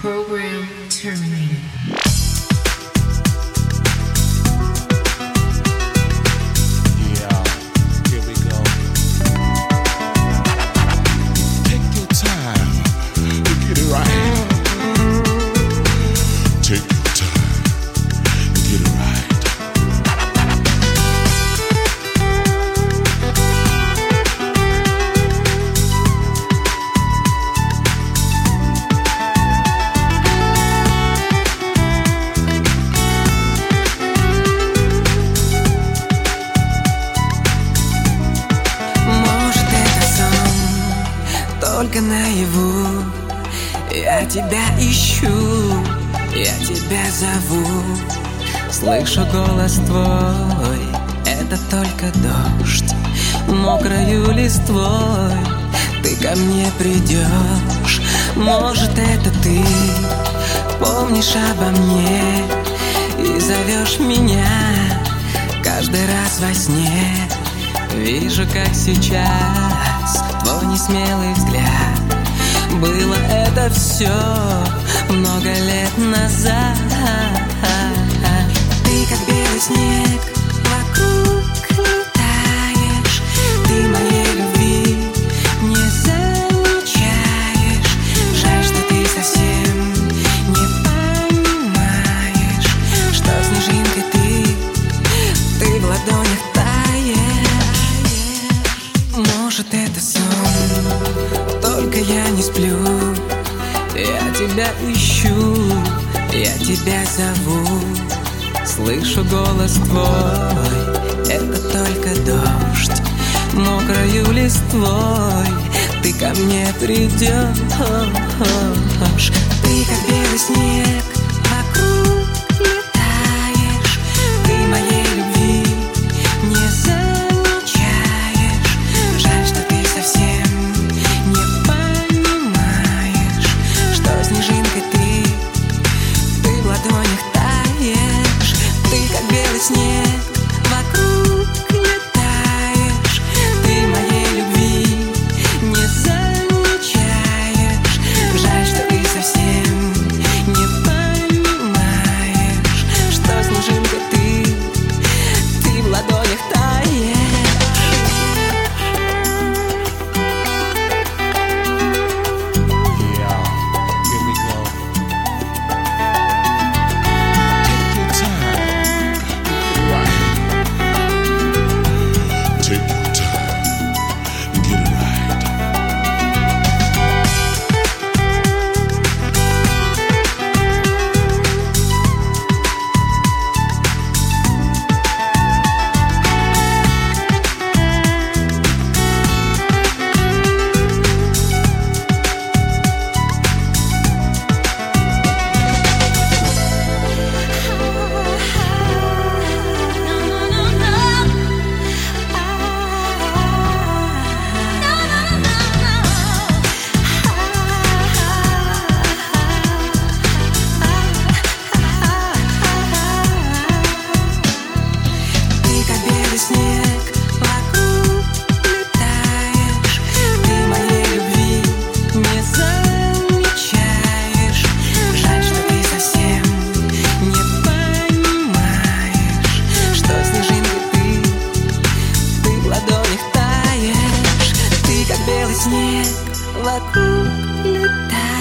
Program terminated. Только наяву я тебя ищу, я тебя зову. Слышу голос твой, это только дождь, мокрою листвой ты ко мне придешь. Может, это ты помнишь обо мне и зовешь меня каждый раз во сне. Вижу, как сейчас твой несмелый взгляд. Было это все много лет назад. Ты как белый снег вокруг летаешь, ты моей любви не замечаешь. Жаль, что ты совсем не понимаешь, что снежинкой ты в ладонях таешь. Может, это сон, только я не сплю. Я тебя ищу, я тебя зову. Слышу голос твой, это только дождь, мокрою листвой ты ко мне придешь. Ты как белый снег вокруг летаешь, ты моей любви не замечаешь. Жаль, что ты совсем не понимаешь, что снежинкой ты в ладонях таешь. Ты как белый снег вокруг летаешь, ты моей любви не замечаешь. Жаль, что ты совсем не понимаешь, что снежинкой ты в ладонях таешь. Снег вокруг летаешь, ты моей любви не замечаешь. Жаль, что ты совсем не понимаешь, что снежинкой ты в ладонях таешь. Ты как белый снег вокруг летаешь.